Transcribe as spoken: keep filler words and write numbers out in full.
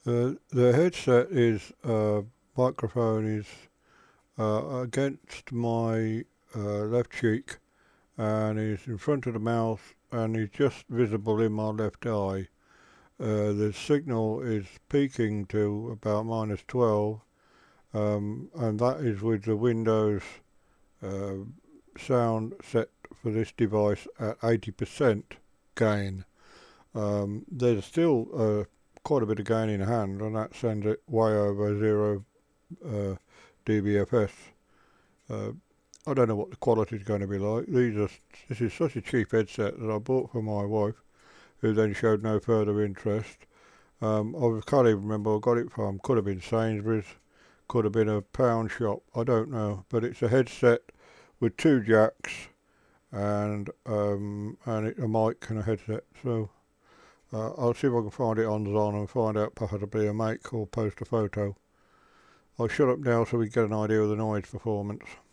Uh, the headset is uh, microphone is uh, against my uh, left cheek and is in front of the mouth and is just visible in my left eye. Uh, the signal is peaking to about minus twelve, um, and that is with the Windows uh, sound set for this device at eighty percent gain. Um, there's still uh, quite a bit of gain in hand, and that sends it way over zero uh, D B F S. Uh, I don't know what the quality is going to be like. These are this is such a cheap headset that I bought for my wife, who then showed no further interest. Um, I can't even remember where I got it from. Could have been Sainsbury's, could have been a pound shop. I don't know, but it's a headset with two jacks and um, and it, a mic and a headset. So uh, I'll see if I can find it on Zon and find out possibly a make or post a photo. I'll shut up now so we get an idea of the noise performance.